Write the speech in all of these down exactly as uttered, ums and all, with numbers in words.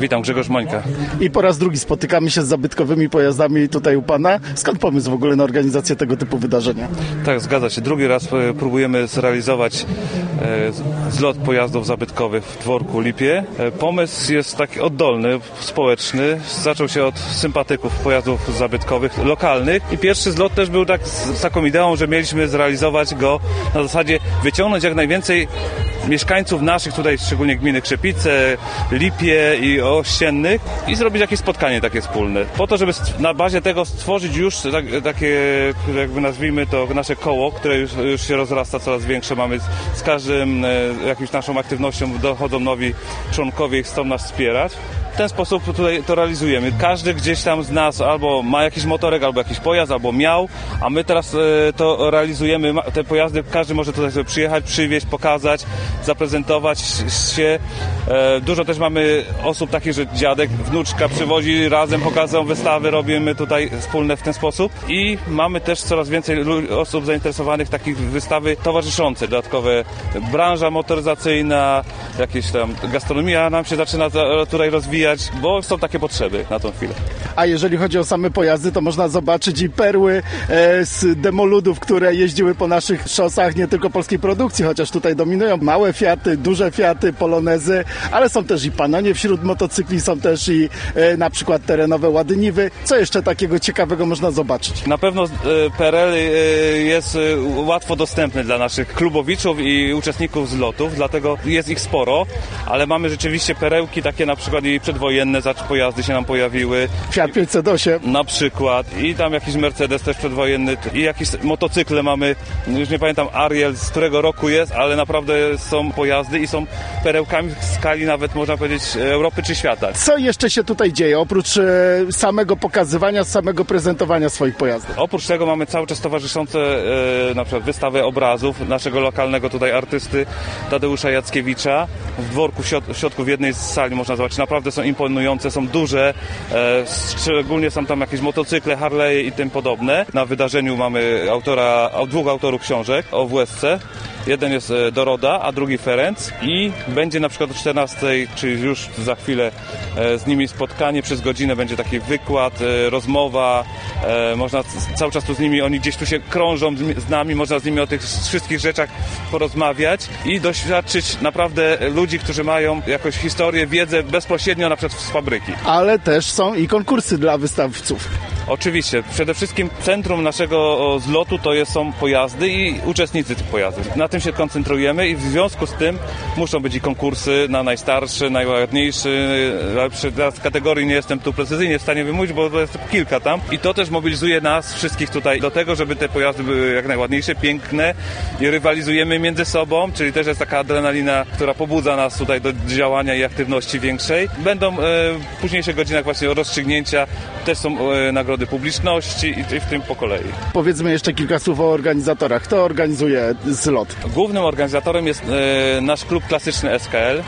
Witam, Grzegorz Mońka. I po raz drugi spotykamy się z zabytkowymi pojazdami tutaj u Pana. Skąd pomysł w ogóle na organizację tego typu wydarzenia? Tak, zgadza się. Drugi raz próbujemy zrealizować e, zlot pojazdów zabytkowych w dworku Lipie. E, pomysł jest taki oddolny, społeczny. Zaczął się od sympatyków pojazdów zabytkowych lokalnych i pierwszy zlot też był tak z, z taką ideą, że mieliśmy zrealizować go na zasadzie wyciągnąć jak najwięcej mieszkańców naszych tutaj, szczególnie gminy Krzepice, Lipie i Ościennych i zrobić jakieś spotkanie takie wspólne. Po to, żeby na bazie tego stworzyć już tak, takie, jakby nazwijmy to, nasze koło, które już, już się rozrasta coraz większe. Mamy z, z każdym e, jakąś naszą aktywnością dochodzą nowi członkowie i chcą nas wspierać. W ten sposób tutaj to realizujemy. Każdy gdzieś tam z nas albo ma jakiś motorek, albo jakiś pojazd, albo miał, a my teraz e, to realizujemy. Te pojazdy każdy może tutaj sobie przyjechać, przywieźć, pokazać, zaprezentować się. E, dużo też mamy osób takich, że dziadek, wnuczka przywozi, razem pokazują wystawy, robimy tutaj wspólne w ten sposób. I mamy też coraz więcej osób zainteresowanych takich wystawy towarzyszące, dodatkowe branża motoryzacyjna, jakieś tam gastronomia nam się zaczyna tutaj rozwijać, bo są takie potrzeby na tą chwilę. A jeżeli chodzi o same pojazdy, to można zobaczyć i perły e, z demoludów, które jeździły po naszych szosach, nie tylko polskiej produkcji, chociaż tutaj dominują małe Fiaty, duże Fiaty, Polonezy, ale są też i Panonie wśród motocykli, są też i e, na przykład terenowe Ładyniwy. Co jeszcze takiego ciekawego można zobaczyć? Na pewno e, P R L e, jest e, łatwo dostępny dla naszych klubowiczów i uczestników zlotów, dlatego jest ich sporo, ale mamy rzeczywiście perełki takie na przykład i przedwojenne pojazdy się nam pojawiły. Fiat pięćset osiem. Na przykład. I tam jakiś Mercedes też przedwojenny. I jakieś motocykle mamy. Już nie pamiętam Ariel, z którego roku jest, ale naprawdę są pojazdy i są perełkami w skali nawet, można powiedzieć, Europy czy świata. Co jeszcze się tutaj dzieje, oprócz e, samego pokazywania, samego prezentowania swoich pojazdów? Oprócz tego mamy cały czas towarzyszące e, na przykład wystawę obrazów naszego lokalnego tutaj artysty Tadeusza Jackiewicza. W dworku w, środ- w środku w jednej z sali można zobaczyć. Naprawdę są imponujące, są duże. E, szczególnie są tam jakieś motocykle, Harley i tym podobne. Na wydarzeniu mamy autora, dwóch autorów książek o W S C. Jeden jest Doroda, a drugi Ferenc i będzie na przykład o czternastej, czyli już za chwilę z nimi spotkanie przez godzinę, będzie taki wykład, rozmowa, można cały czas tu z nimi, oni gdzieś tu się krążą z nami, można z nimi o tych wszystkich rzeczach porozmawiać i doświadczyć naprawdę ludzi, którzy mają jakąś historię, wiedzę bezpośrednio na przykład z fabryki. Ale też są i konkursy dla wystawców. Oczywiście. Przede wszystkim centrum naszego zlotu to jest, są pojazdy i uczestnicy tych pojazdów. Na tym się koncentrujemy i w związku z tym muszą być i konkursy na najstarszy, najładniejszy, lepszy. Teraz kategorii nie jestem tu precyzyjnie w stanie wymówić, bo to jest kilka tam. I to też mobilizuje nas wszystkich tutaj do tego, żeby te pojazdy były jak najładniejsze, piękne i rywalizujemy między sobą, czyli też jest taka adrenalina, która pobudza nas tutaj do działania i aktywności większej. Będą e, w późniejszych godzinach właśnie rozstrzygnięcia, też są e, nagrody publiczności i, i w tym po kolei. Powiedzmy jeszcze kilka słów o organizatorach. Kto organizuje zlot? Głównym organizatorem jest e, nasz klub klasyczny S K L,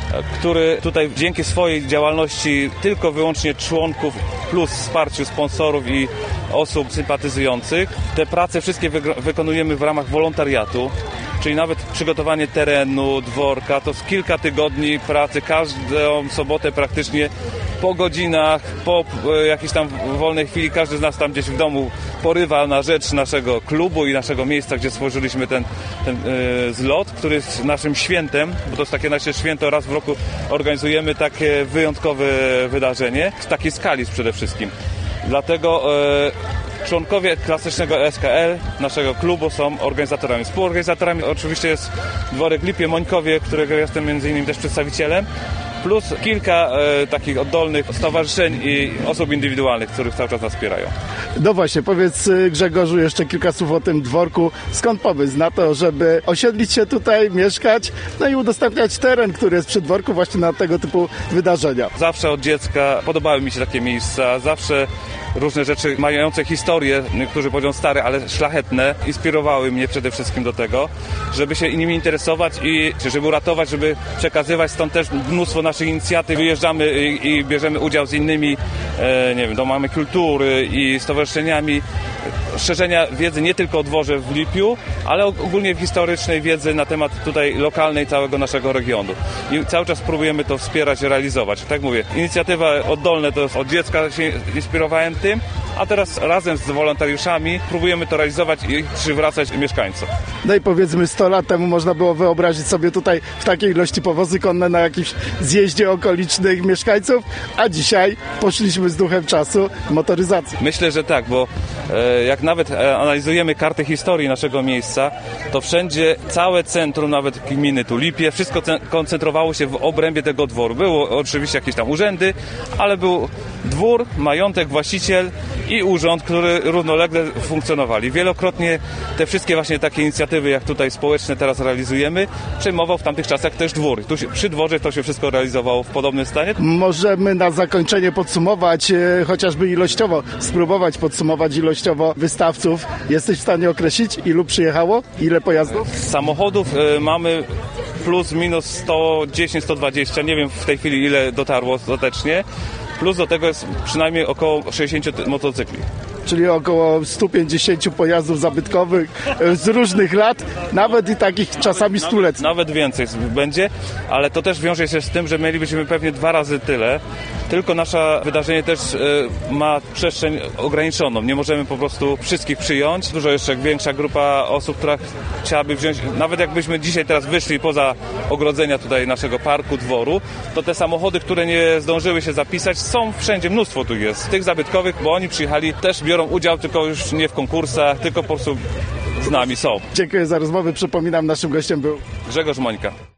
który tutaj dzięki swojej działalności tylko wyłącznie członków plus wsparciu sponsorów i osób sympatyzujących. Te prace wszystkie wy- wykonujemy w ramach wolontariatu. Czyli nawet przygotowanie terenu, dworka, to z kilka tygodni pracy, każdą sobotę praktycznie po godzinach, po jakiejś tam wolnej chwili, każdy z nas tam gdzieś w domu porywa na rzecz naszego klubu i naszego miejsca, gdzie stworzyliśmy ten, ten yy, zlot, który jest naszym świętem, bo to jest takie nasze święto, raz w roku organizujemy takie wyjątkowe wydarzenie, w takiej skali przede wszystkim. Dlatego yy, członkowie klasycznego S K L, naszego klubu, są organizatorami. Współorganizatorami oczywiście jest dworek Lipie, Mońkowie, którego jestem między innymi też przedstawicielem, plus kilka e, takich oddolnych stowarzyszeń i osób indywidualnych, których cały czas nas wspierają. No właśnie, powiedz Grzegorzu jeszcze kilka słów o tym dworku. Skąd pomysł na to, żeby osiedlić się tutaj, mieszkać, no i udostępniać teren, który jest przy dworku właśnie na tego typu wydarzenia? Zawsze od dziecka podobały mi się takie miejsca, zawsze różne rzeczy mające historię, niektórzy powiedzą stare, ale szlachetne, inspirowały mnie przede wszystkim do tego, żeby się nimi interesować i żeby uratować, żeby przekazywać, stąd też mnóstwo naszych inicjatyw wyjeżdżamy i, i bierzemy udział z innymi, e, nie wiem, domami kultury i stowarzyszeniami, szerzenia wiedzy nie tylko o dworze w Lipiu, ale ogólnie historycznej wiedzy na temat tutaj lokalnej całego naszego regionu. I cały czas próbujemy to wspierać, realizować. Tak mówię, inicjatywa oddolne to od dziecka się inspirowałem tym, a teraz razem z wolontariuszami próbujemy to realizować i przywracać mieszkańcom. No i powiedzmy sto lat temu można było wyobrazić sobie tutaj w takiej ilości powozy konne na jakimś zjeździe okolicznych mieszkańców, a dzisiaj poszliśmy z duchem czasu motoryzacji. Myślę, że tak, bo e, jak nawet e, analizujemy kartę historii naszego miejsca, to wszędzie całe centrum, nawet gminy tu Lipie, wszystko koncentrowało się w obrębie tego dworu. Było oczywiście jakieś tam urzędy, ale był dwór, majątek, właściciel i urząd, który równolegle funkcjonowali. Wielokrotnie te wszystkie właśnie takie inicjatywy, jak tutaj społeczne teraz realizujemy, przejmował w tamtych czasach też dwór. Tu się, przy dworze to się wszystko realizowało w podobnym stanie. Możemy na zakończenie podsumować, e, chociażby ilościowo, spróbować podsumować ilościowo wystawców. Jesteś w stanie określić, ilu przyjechało? Ile pojazdów? Samochodów y, mamy plus minus sto dziesięć sto dwadzieścia, nie wiem w tej chwili ile dotarło ostatecznie. Plus do tego jest przynajmniej około sześćdziesiąt motocykli. Czyli około sto pięćdziesiąt pojazdów zabytkowych z różnych lat, nawet i takich czasami stuletnich. Nawet, nawet więcej będzie, ale to też wiąże się z tym, że mielibyśmy pewnie dwa razy tyle, tylko nasze wydarzenie też y, ma przestrzeń ograniczoną. Nie możemy po prostu wszystkich przyjąć. Dużo jeszcze większa grupa osób, która chciałaby wziąć, nawet jakbyśmy dzisiaj teraz wyszli poza ogrodzenia tutaj naszego parku, dworu, to te samochody, które nie zdążyły się zapisać, są wszędzie, mnóstwo tu jest. Tych zabytkowych, bo oni przyjechali, też biorą udział, tylko już nie w konkursach, tylko po prostu z nami są. Dziękuję za rozmowę. Przypominam, naszym gościem był Grzegorz Mońka.